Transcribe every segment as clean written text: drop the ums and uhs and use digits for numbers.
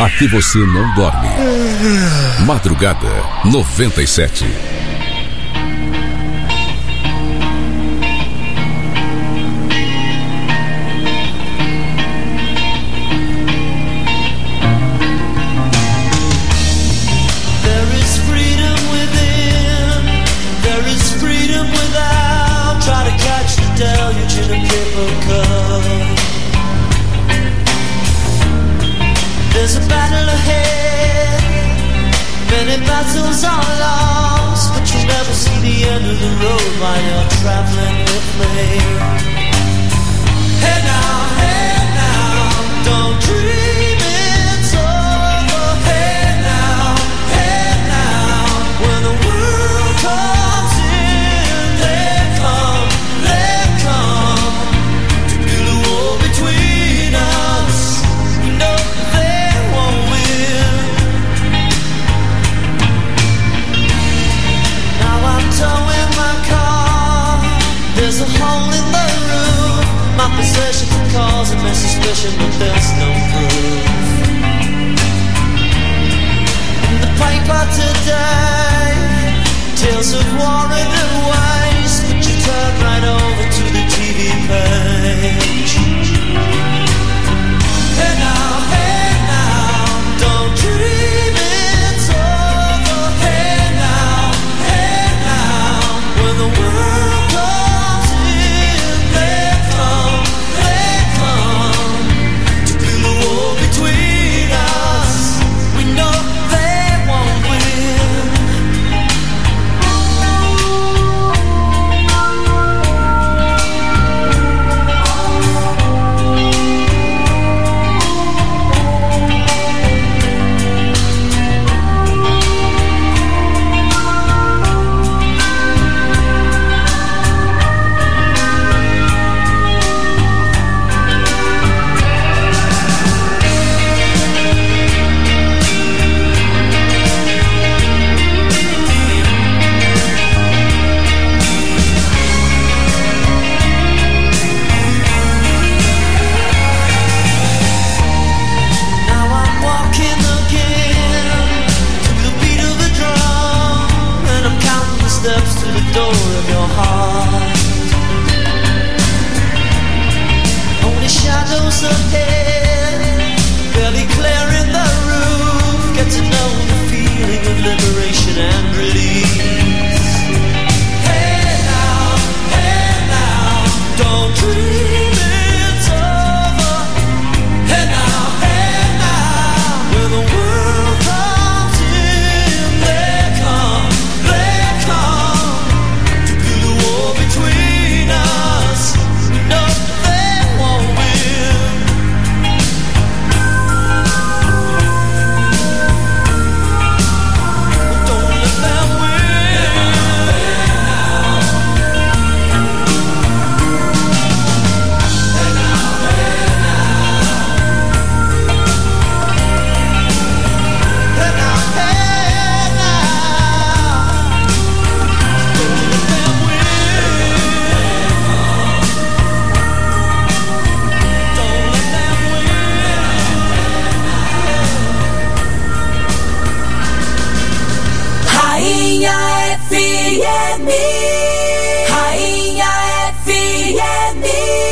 Aqui você não dorme. Madrugada 97. There's a battle ahead, many battles are lost, but you'll never see the end of the road while you're traveling with me. Hey now, don't dream it's over. Hey now, when the world comes in, they come to build a wall between us. We know towing my car, there's a hole in the roof. My possessions are causing me suspicion, but there's no proof. In the paper today, tales of war and waste, but you turn right over to the TV page. Hey now, don't dream it's over. Hey now, when the world comes in, they come to build a wall between us. We know they won't win. Steps to the door of your heart. Only shadows ahead, barely clearing the roof. Get to know the feeling of liberation and release. Hey now, don't dream it's over. Hey now, when the world comes in, they come between us. No, they won't win. Don't let them win. Hey now, don't let them win. Rainha FM, Rainha FM.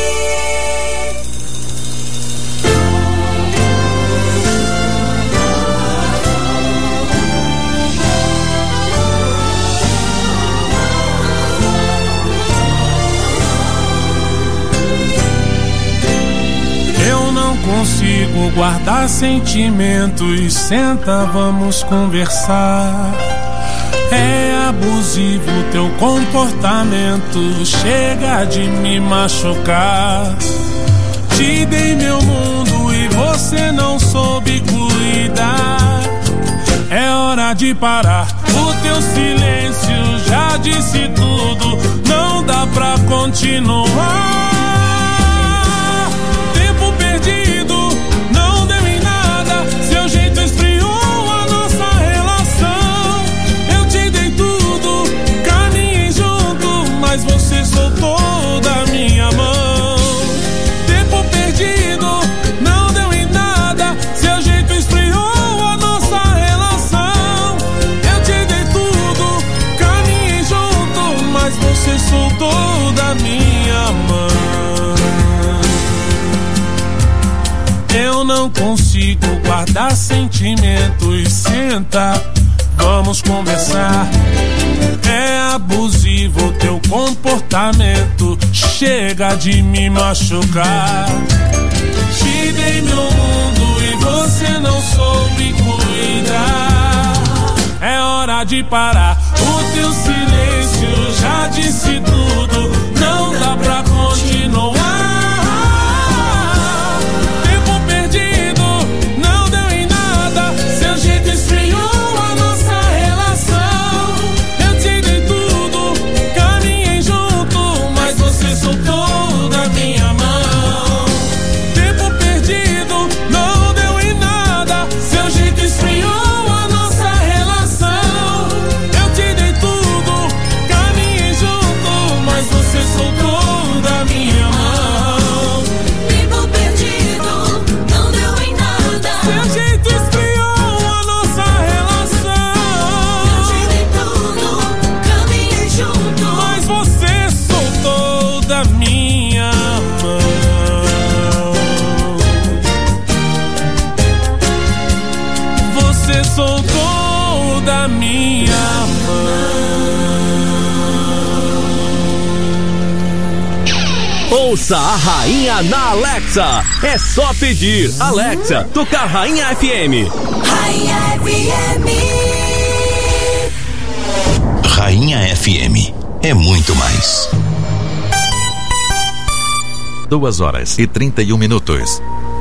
Eu não consigo guardar sentimentos. Senta, vamos conversar. É abusivo teu comportamento, chega de me machucar. Te dei meu mundo e você não soube cuidar. É hora de parar, o teu silêncio já disse tudo. Não dá pra continuar. Tempo perdido, não deu em nada. Seu jeito esfriou a nossa relação. Eu te dei tudo, caminhei junto, mas você soltou da minha mão. Tempo perdido, não deu em nada. Seu jeito esfriou toda minha mão. Eu não consigo guardar sentimentos. Senta, vamos conversar. É abusivo teu comportamento. Chega de me machucar. Te dei meu mundo e você não soube cuidar. É hora de parar. O teu silêncio já disse tudo. Não dá pra continuar. Tempo perdido, não deu em nada. Seu jeito esfriou a nossa relação. Eu te dei tudo, caminhei junto, mas você soltou da minha mão. Tempo perdido, não deu em nada. Seu jeito esfriou a nossa relação. Eu te dei tudo, caminhei junto, mas você soltou da minha mão. Tempo perdido, não deu em nada. Seu jeito esfriou a nossa relação. Eu te dei tudo, caminhei junto, Mas você soltou da minha mão. Você soltou da minha mão. Ouça a Rainha na Alexa. É só pedir. Alexa, tocar Rainha FM. Rainha FM. Rainha FM é muito mais. 2h31.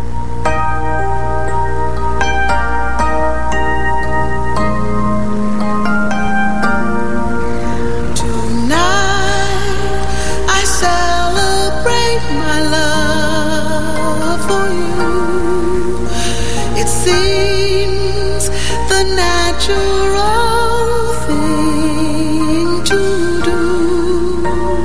I celebrate my love for you. It seems the natural thing to do.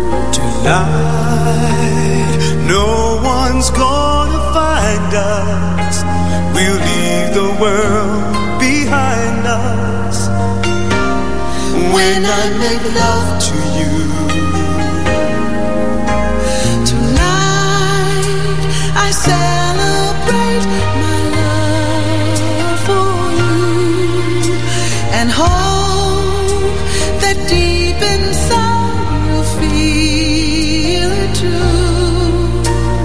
Tonight, no one's gonna find us. We'll leave the world behind us. When I make love to you, Tonight I celebrate my love for you and hope that deep inside you'll feel it too.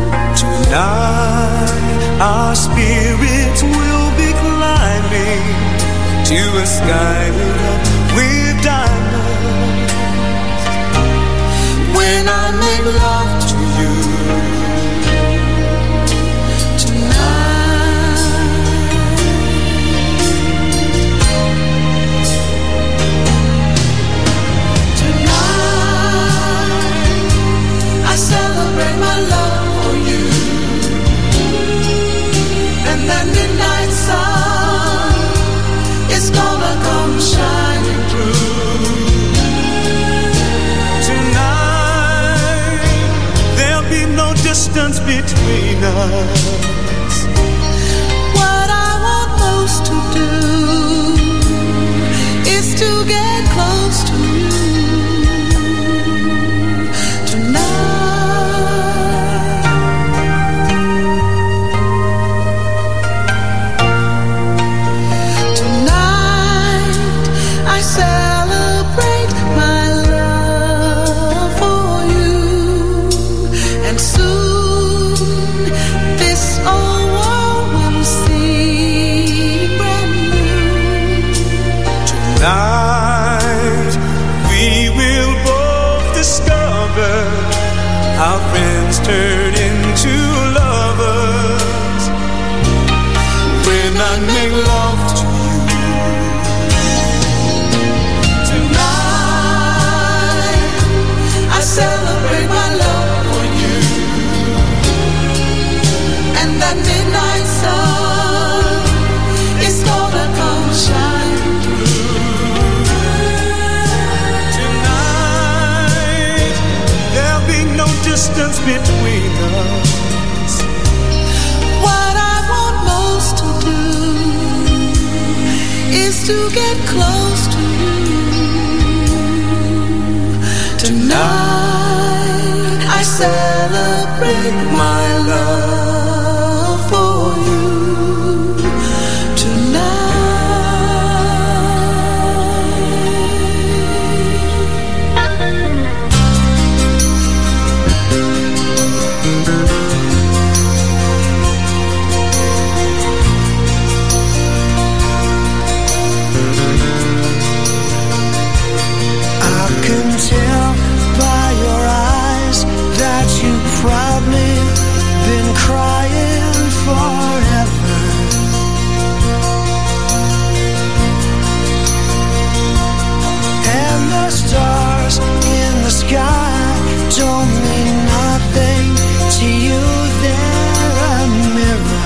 tonight our spirits will be climbing to a sky lit up with diamonds. When I make love to you I celebrate my love for you, and that midnight sun is gonna come shining through. tonight, there'll be no distance between us. What I want most to do is to get close to you tonight. Tonight I celebrate my love for you, and soon this old world will seem brand new. Tonight, we will both discover our friends turn into lovers. When I make love to you tonight, I celebrate my love for you, and that midnight sun is gonna come shining through. tonight, there'll be no distance between us. What I want most to do is to get close to you tonight. celebrate my love for you tell by your eyes that you've probably been crying forever. And the stars in the sky don't mean nothing to you, they're a mirror.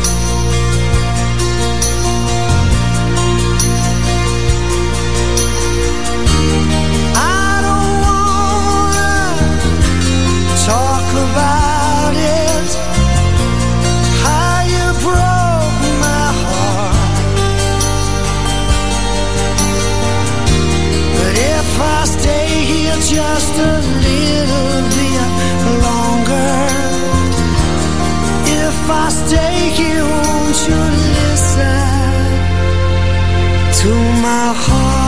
Talk about it, how you broke my heart. But if I stay here just a little bit longer, if I stay here, won't you listen to my heart?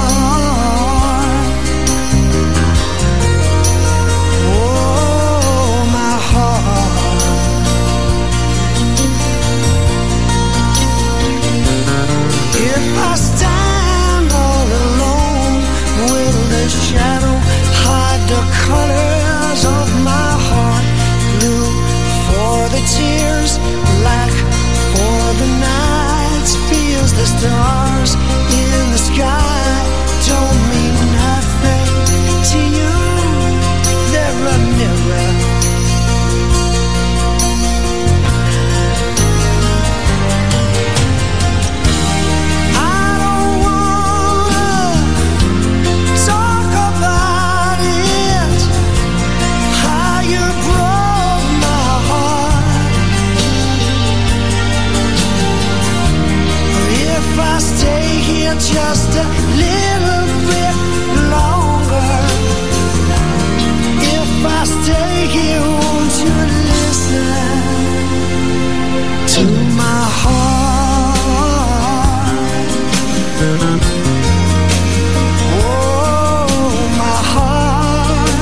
If I stand all alone, will the shadow hide the colors of my heart? Blue for the tears, black for the nights. Feels the stars in the sky don't mean nothing to you. They're a mirror. Just a little bit longer. If I stay here, won't you listen to my heart? Oh, my heart.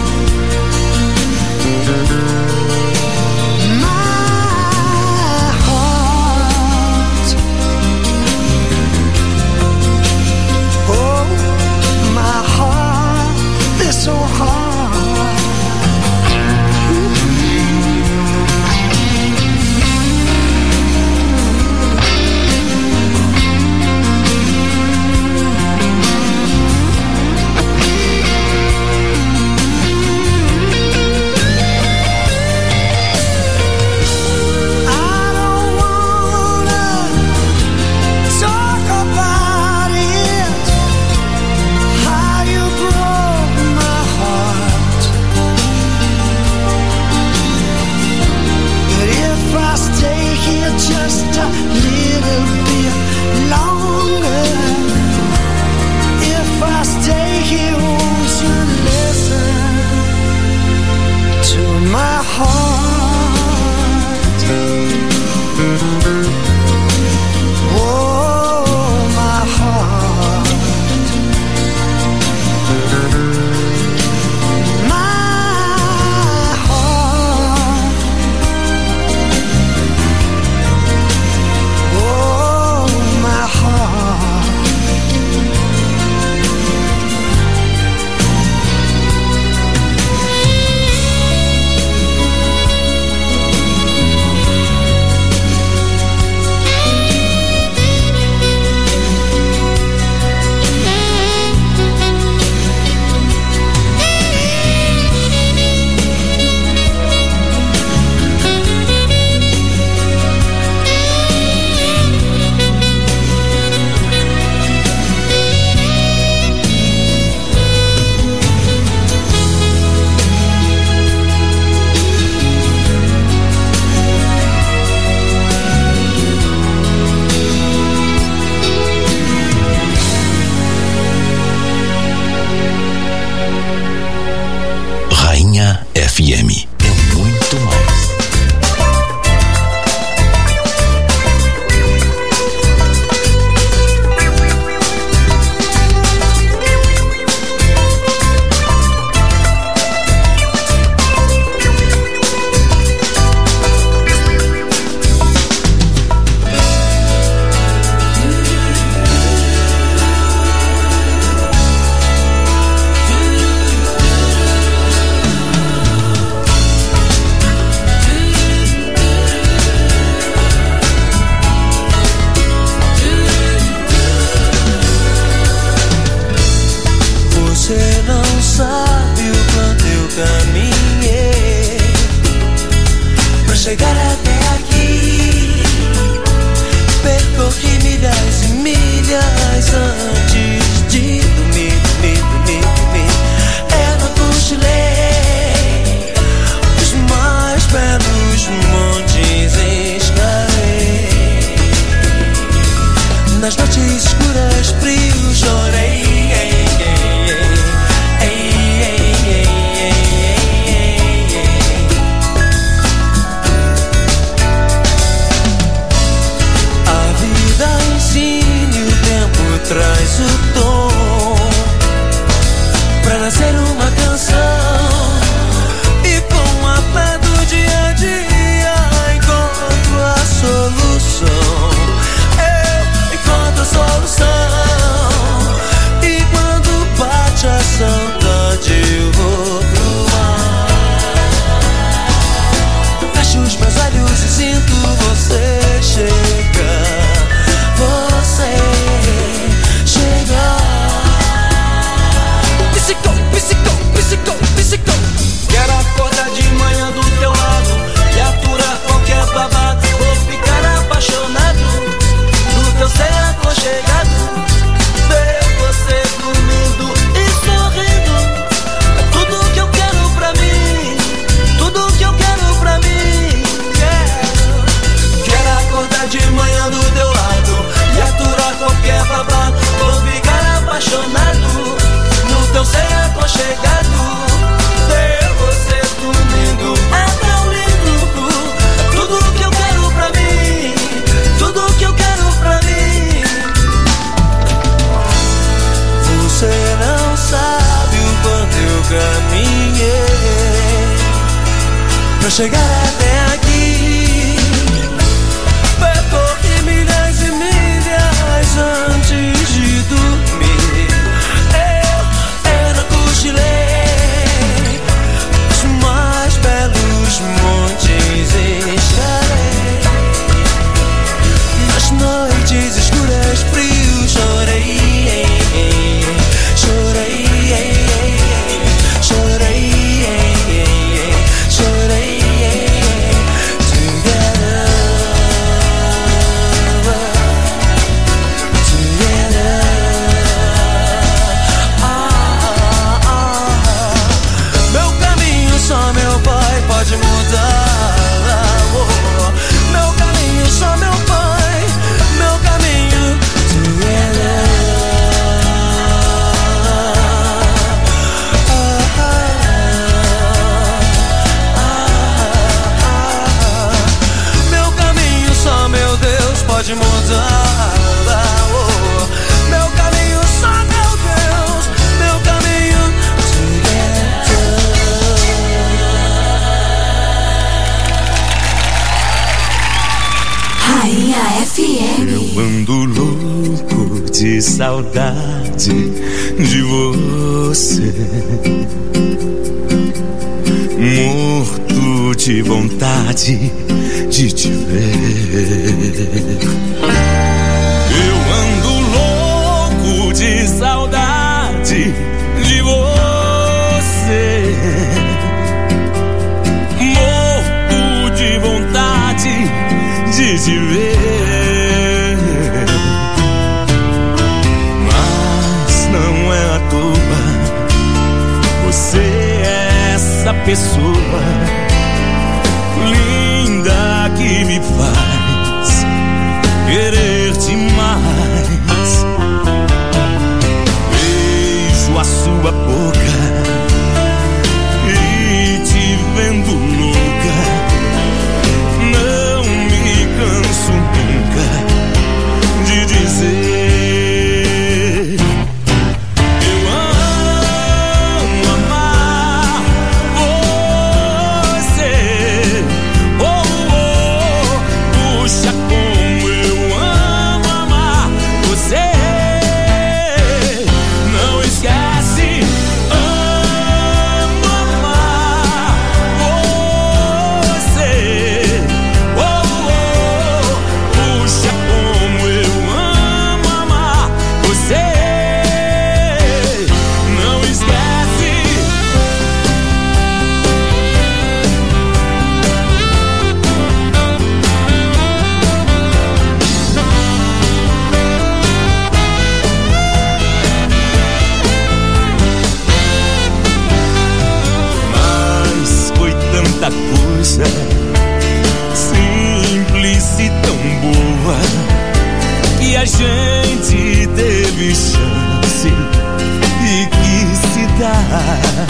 So hard. pra chegar até aqui. Percorri milhas e milhas antes de dormir. Eu não cochilei os mais belos montes escalei. Nas noites escuras, frios, chorei. Pode mudar, meu caminho só meu pai, meu caminho together. Meu caminho só meu Deus pode mudar, meu caminho só meu Deus, meu caminho together. Rainha FM. Eu ando louco de saudade de você, morto de vontade de te ver. Eu ando louco de saudade de você, morto de vontade de te ver. Mas não é à toa, você é essa pessoa linda que me faz querer-te mais. Beijo a sua boca e te vendo louca, não me canso nunca de dizer: eu amo amar você. Oh, oh, puxa como eu amo amar você. Não esquece, amo amar você. Oh, oh, puxa como eu amo amar você. Não esquece. Mas foi tanta coisa simples e tão boa que a gente teve chance e quis se dar.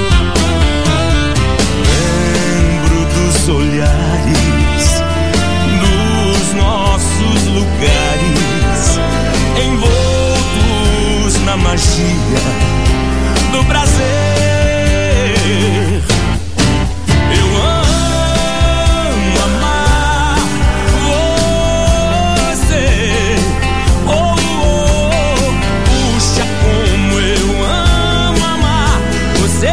Lembro dos olhares, dos nossos lugares, envoltos na magia do prazer. Eu amo amar você. Oh, oh, puxa como eu amo amar você.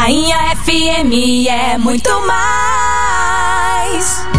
Rainha FM é muito mais.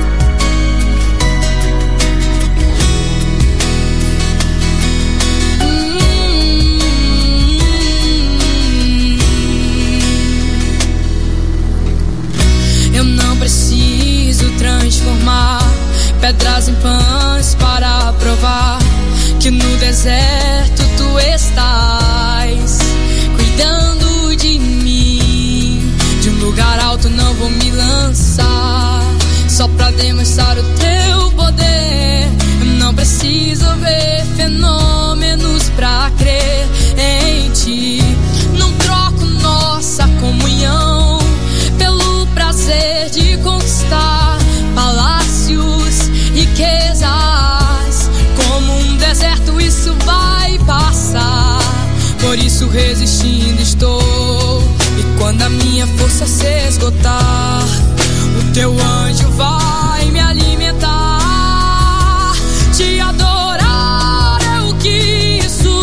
Eu não preciso transformar pedras em pães para provar que no deserto tu estás cuidando de mim. De um lugar alto não vou me lançar só pra demonstrar o teu poder. Eu não preciso ver fenômenos pra crer em ti. Não troco nossa comunhão pelo prazer de conquistar palácios, riquezas. Como um deserto isso vai passar, por isso resistindo estou. E quando a minha força se esgotar, o teu anjo vai me alimentar. Te adorar é o que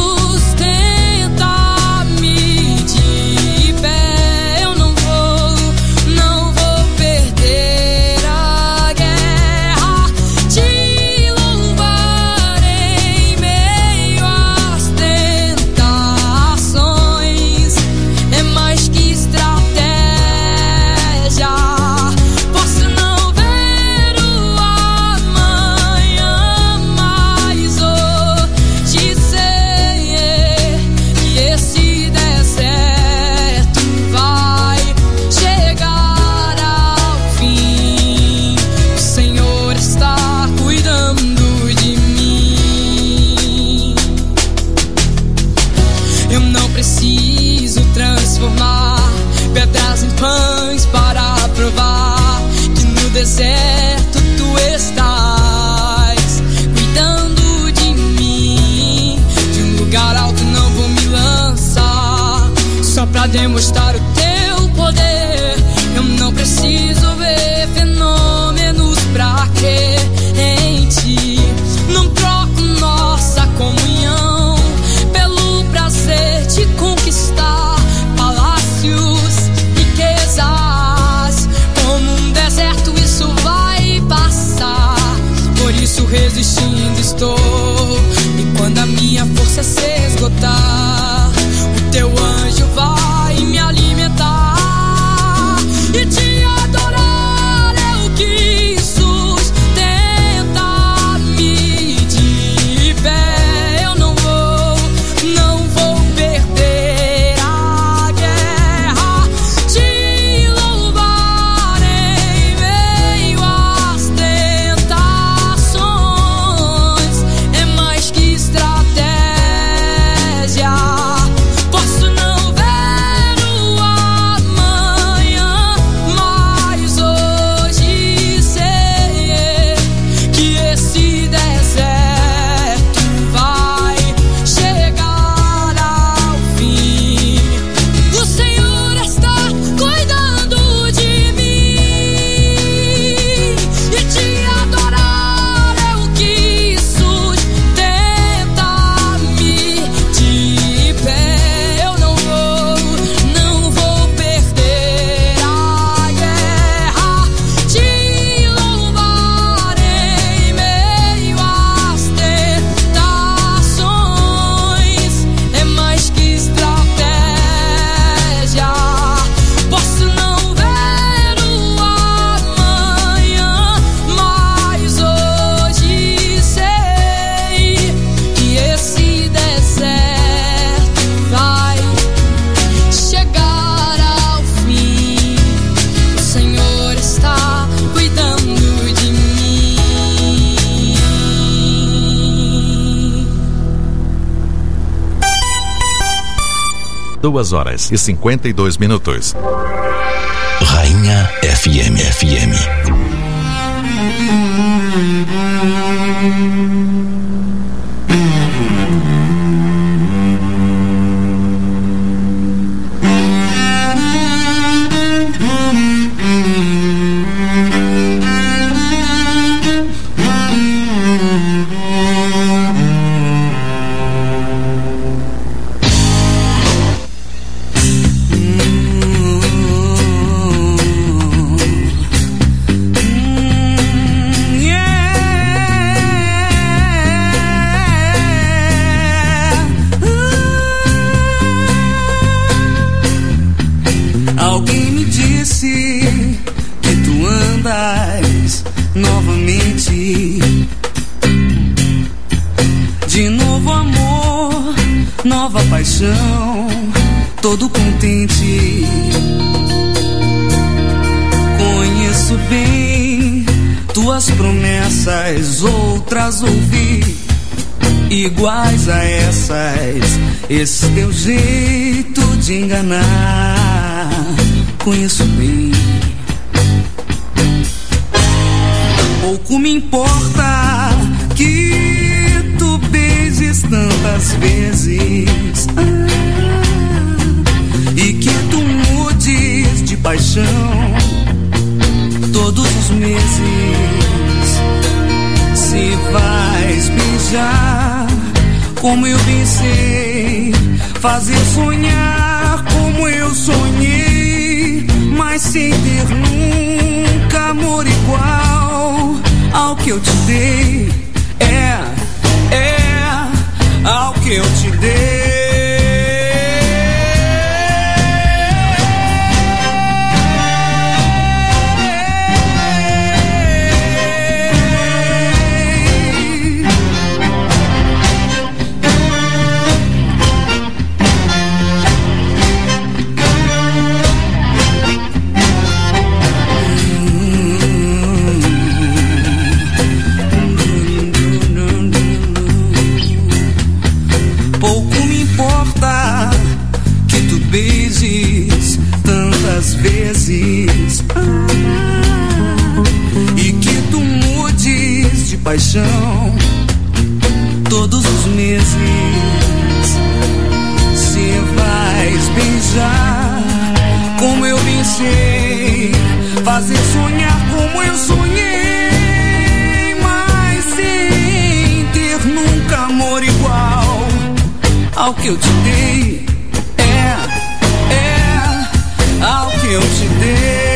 sustenta-me de pé. Eu não vou perder a guerra. Te louvar em meio às tentações é mais que estratégia. Posso não ver o amanhã, mas hoje sei que esse deserto vai chegar ao fim. O Senhor está cuidando de mim. Eu não preciso transformar pedras em pães para provar que no deserto tu estás cuidando de mim. De um lugar alto não vou me lançar só pra demonstrar o teu poder. Eu não preciso ver fenômenos pra crer em ti. Não troco nossa comunhão pelo prazer de conquistar palácios, riquezas. Como um deserto isso vai passar, por isso resistindo estou. E quando a minha força se esgotar, o teu anjo vai me alimentar. E te adorar é o que sustenta-me de pé. Eu não vou perder a guerra. Te louvar em meio às tentações é mais que estratégia. Posso não ver o amanhã, mas hoje sei que esse deserto vai chegar ao fim. O Senhor está cuidando de mim. E te adorar é o que sustenta-me de pé. Eu não vou perder a guerra. Te louvar em meio às tentações é mais que estratégia. Posso não ver o amanhã, mas hoje sei que esse deserto vai chegar ao fim. O Senhor está cuidando de mim. 2h52. Rainha FM. atrás novamente. De novo amor, nova paixão, todo contente. Conheço bem tuas promessas, outras ouvi iguais a essas. Esse teu jeito de enganar, conheço bem. Pouco me importa que tu beijes tantas vezes, e que tu mudes de paixão todos os meses. Se vais beijar como eu pensei, fazer sonhar como eu sonhei, mas sem ter nunca amor igual ao que eu te dei. Ao que eu te dei. Beijes tantas vezes, e que tu mudes de paixão todos os meses. Se vais beijar como eu pensei, fazer sonhar como eu sonhei, mas sem ter nunca amor igual ao que eu te dei. Ao que eu te dei.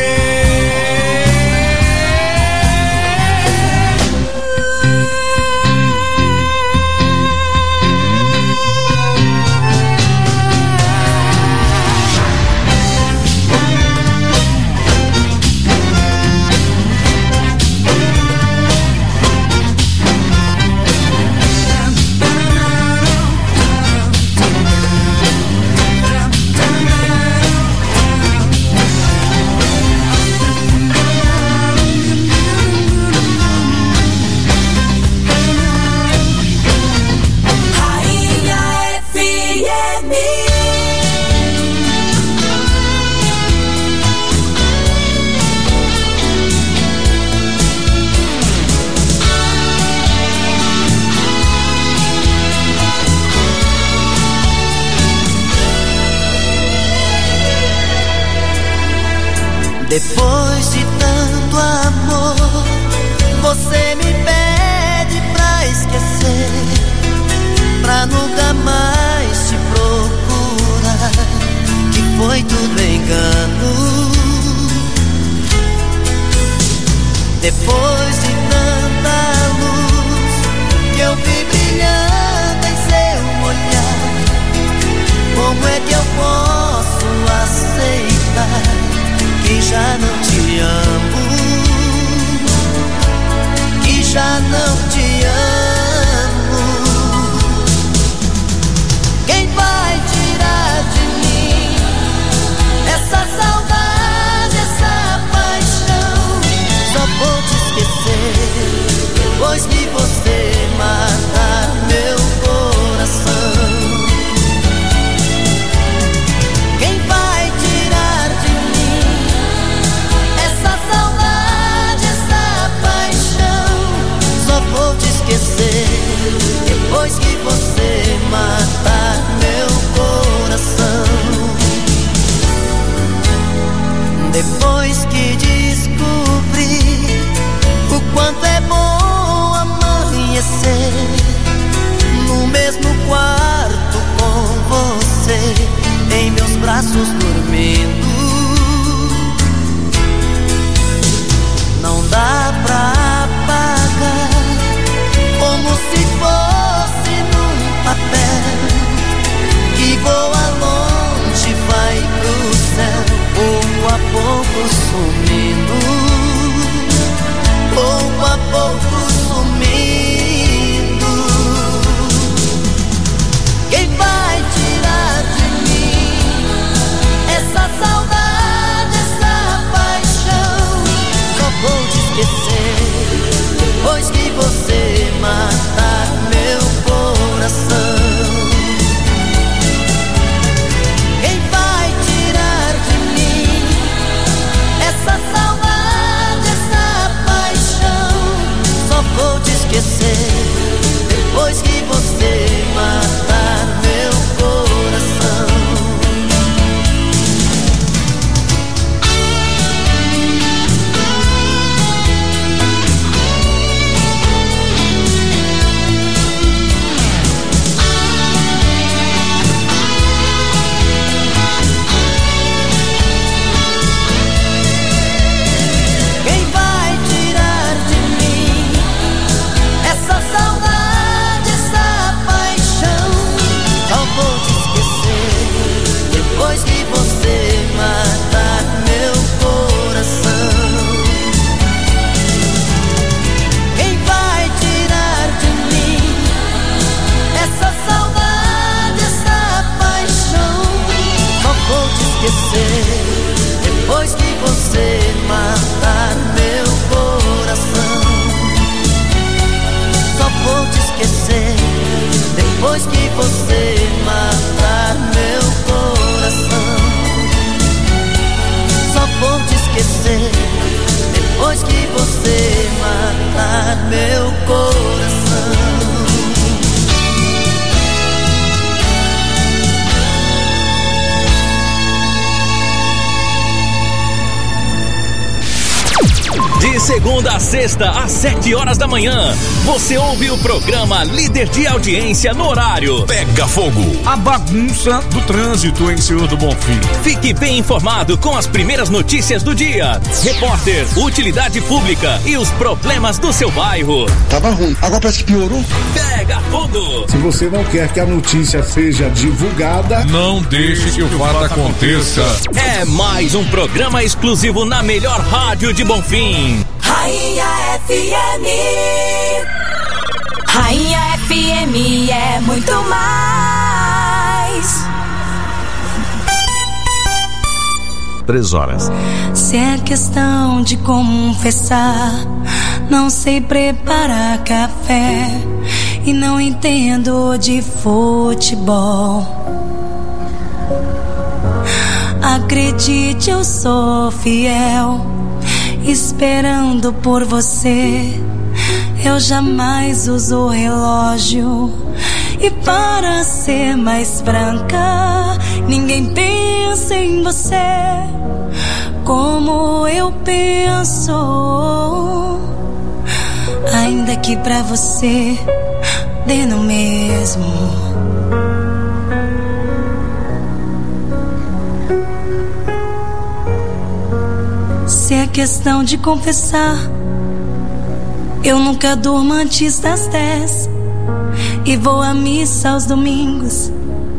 Depois de tanto amor, você me pede pra esquecer, pra nunca mais te procurar, que foi tudo engano. Depois de tanta luz que eu vi brilhando em seu olhar, como é que eu posso aceitar que já não te amo, que já não te amo? Quem vai tirar de mim essa saudade, essa paixão? Só vou te esquecer depois que você matar meu coração. Quem vai tirar de mim essa saudade, essa paixão? Só vou te esquecer depois que você matar meu coração. Depois que descobri o quanto é bom amanhecer no mesmo quarto com você, em meus braços dormindo, não dá pra apagar, como se fosse num papel que voa longe, vai pro céu, pouco a pouco sumindo. esquecer depois que você matar meu coração. Só vou te esquecer depois que você matar meu coração. Só vou te esquecer depois que você matar meu coração. De segunda a sexta, às 7 horas da manhã, você ouve o programa Líder de Audiência no horário Pega Fogo. A bagunça do trânsito em Senhor do Bonfim. Fique bem informado com as primeiras notícias do dia. Repórter, utilidade pública e os problemas do seu bairro. Tava ruim, agora parece que piorou. Pega Fogo. Se você não quer que a notícia seja divulgada, não deixe que o fato aconteça. É mais um programa exclusivo na melhor rádio de Bonfim. Rainha FM. Rainha FM é muito mais. 3 horas. Se é questão de confessar, não sei preparar café e não entendo de futebol. Acredite, eu sou fiel, esperando por você. Eu jamais uso relógio. E para ser mais franca, ninguém pensa em você como eu penso. Ainda que pra você dê no mesmo. Se é questão de confessar, eu nunca durmo antes das 10 e vou à missa aos domingos.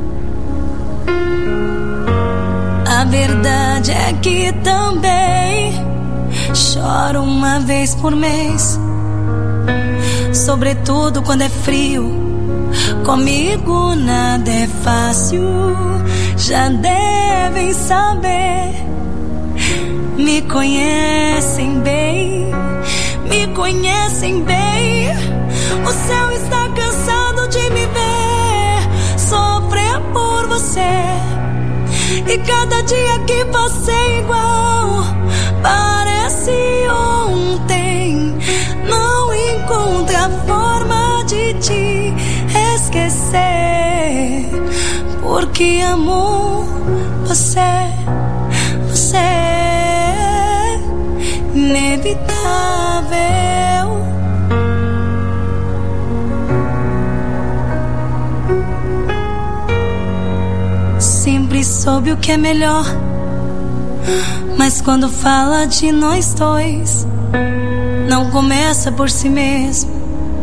A verdade é que também choro uma vez por mês, sobretudo quando é frio. Comigo nada é fácil, já devem saber. Me conhecem bem, me conhecem bem. O céu está cansado de me ver sofrer por você. E cada dia que passei igual parece ontem. Não encontro a forma de te esquecer, porque amo você, você é inevitável. Sempre soube o que é melhor, mas quando fala de nós dois, não começa por si mesmo.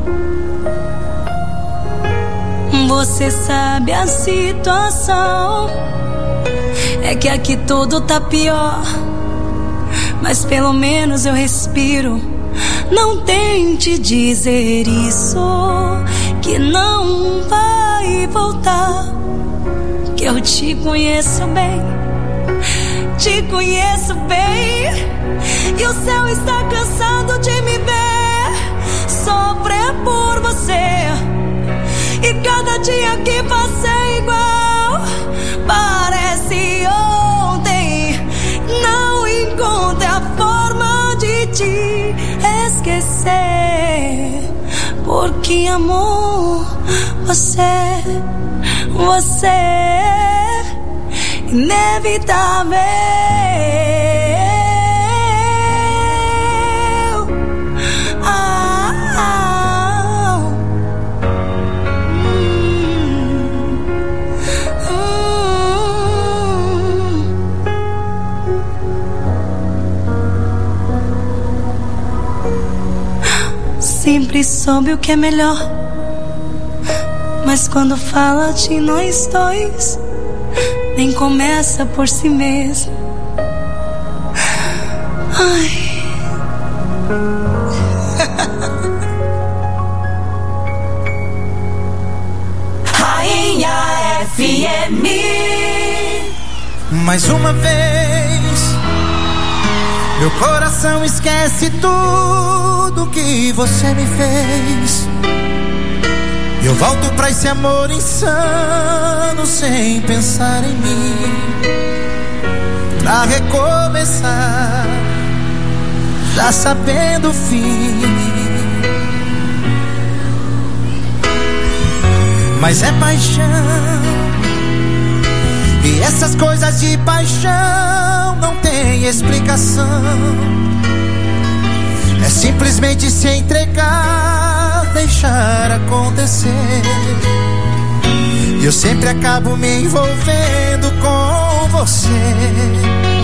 Você sabe a situação, é que aqui tudo tá pior, mas pelo menos eu respiro. Não tente dizer isso, que não vai voltar, que eu te conheço bem, te conheço bem. E o céu está cansado de me ver sofrer por você. E cada dia que passei igual parece ontem. Não encontro a forma de te esquecer, porque amor, você, você é inevitável. Sempre soube o que é melhor, mas quando fala de nós dois, nem começa por si mesmo. Ai. Rainha FM. Mais uma vez, meu coração esquece tudo que você me fez. Eu volto pra esse amor insano sem pensar em mim, pra recomeçar, já sabendo o fim. Mas é paixão, e essas coisas de paixão não tem explicação. É simplesmente se entregar, deixar acontecer. E eu sempre acabo me envolvendo com você.